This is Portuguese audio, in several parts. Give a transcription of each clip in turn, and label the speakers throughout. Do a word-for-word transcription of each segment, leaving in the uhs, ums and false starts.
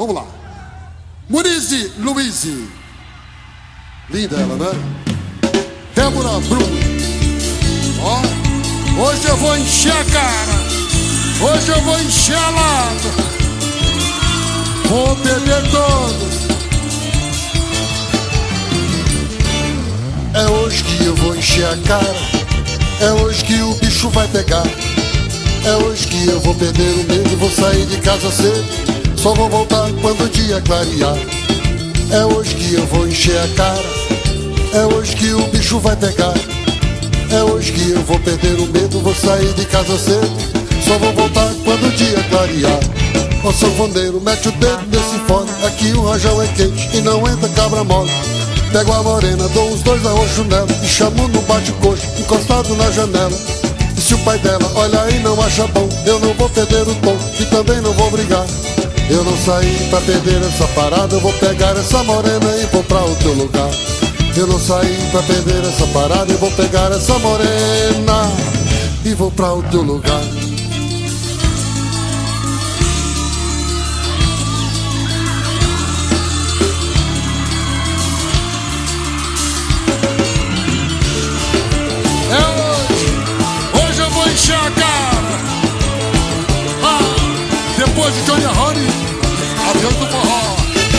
Speaker 1: Vamos lá. Murize Luize. Linda ela, né? Débora Bruno. Ó, hoje eu vou encher a cara. Hoje eu vou encher a lata. Vou beber todos. É hoje que eu vou encher a cara. É hoje que o bicho vai pegar. É hoje que eu vou perder o medo. Vou sair de casa cedo. Só vou voltar quando o dia clarear. É hoje que eu vou encher a cara. É hoje que o bicho vai pegar. É hoje que eu vou perder o medo. Vou sair de casa cedo. Só vou voltar quando o dia clarear. Ó sanfoneiro, mete o dedo nesse fone. Aqui o rajão é quente e não entra cabra mole. Pego a morena, dou uns dois arroxos nela e chamo no bate-coxo, encostado na janela. E se o pai dela olha aí e não acha bom, eu não vou perder o tom e também não vou brigar. Eu não saí pra perder essa parada. Eu vou pegar essa morena e vou pra outro lugar. Eu não saí pra perder essa parada. Eu vou pegar essa morena e vou pra outro lugar. É hoje, hoje eu vou encher a cara. Ah, depois de Johnny Honey, adeus do forró.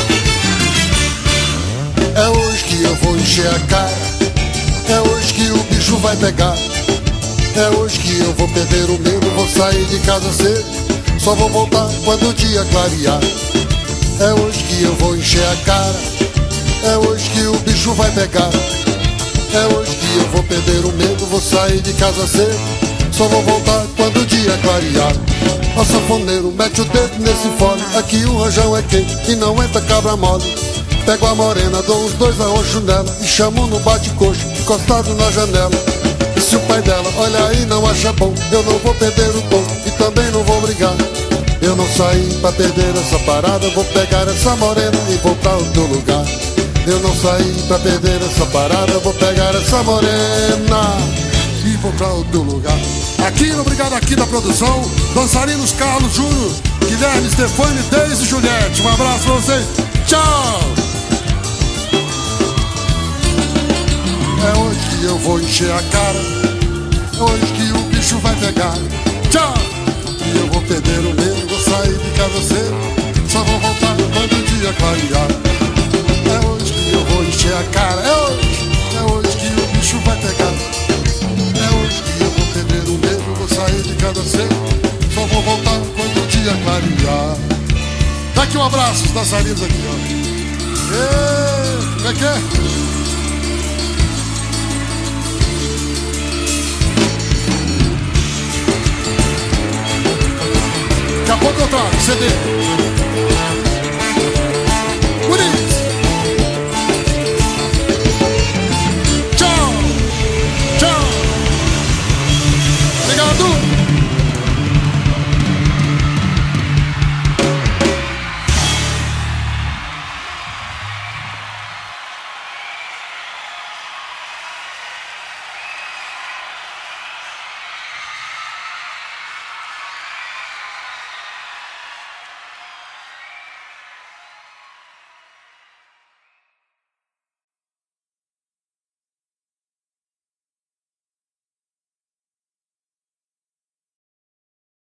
Speaker 1: É hoje que eu vou encher a cara. É hoje que o bicho vai pegar. É hoje que eu vou perder o medo. Vou sair de casa cedo. Só vou voltar quando o dia clarear. É hoje que eu vou encher a cara. É hoje que o bicho vai pegar. É hoje que eu vou perder o medo. Vou sair de casa cedo. Só vou voltar quando o dia clarear. Ó sanfoneiro, mete o dedo nesse fone. Aqui o rojão é quente e não entra cabra mole. Pego a morena, dou uns dois arroxos nela e chamo no bate-coxo, encostado na janela. E se o pai dela olha aí e não acha bom, eu não vou perder o tom e também não vou brigar. Eu não saí pra perder essa parada. Vou pegar essa morena e vou pra outro lugar. Eu não saí pra perder essa parada. Vou pegar essa morena e vou pra outro lugar. Aqui no Obrigado Aqui da produção, dançarinos Carlos Júnior, Guilherme, Stefani, Deise e Juliette. Um abraço pra vocês. Tchau! É hoje que eu vou encher a cara. É hoje que o bicho vai pegar. Tchau! E eu vou perder o medo. Vou sair de casa cedo. Só vou voltar quando o dia clarear. É hoje que eu vou encher a cara. É hoje, é hoje que o bicho vai pegar. É hoje que eu vou perder o medo. Vou sair de casa cedo. Só vou voltar quando o dia clarear. Dá aqui um abraço, os dançarinos aqui, ó. Ei, como é que é? Daqui a pouco eu trago, C D.